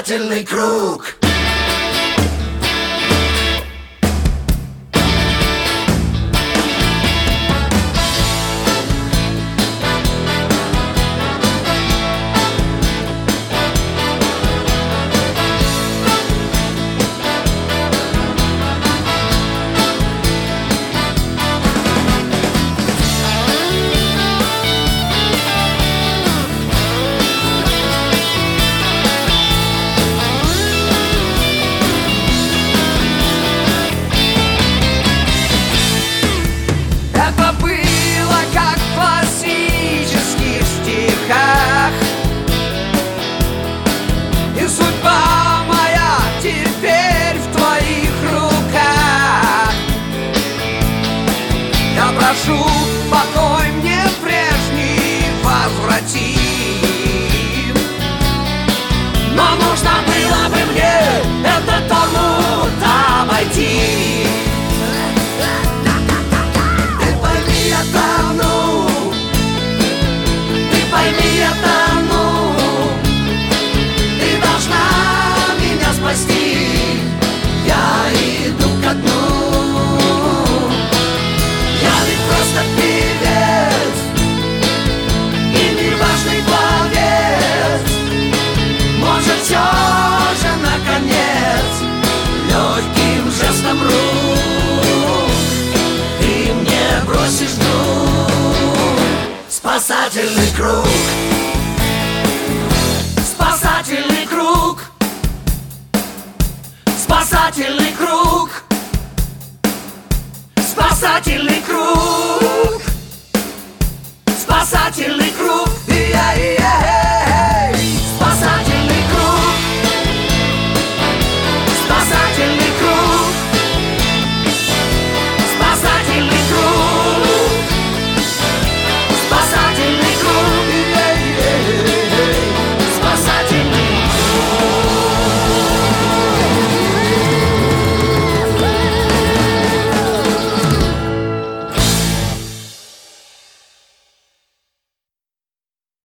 Спасательный круг. И судьба моя теперь в твоих руках. Я прошу, покой мне прежний возврати. Но нужно было бы мне этот омут обойти. Ты пойми, я тону, ты пойми, я тону. Ты должна меня спасти, я иду ко дну. Я ведь просто певец и неважный пловец. Может, все же наконец легким жестом рук ты мне бросишь друг. Спасательный круг. Спасательный круг. Спасательный круг. Спасательный круг. Спасательный круг.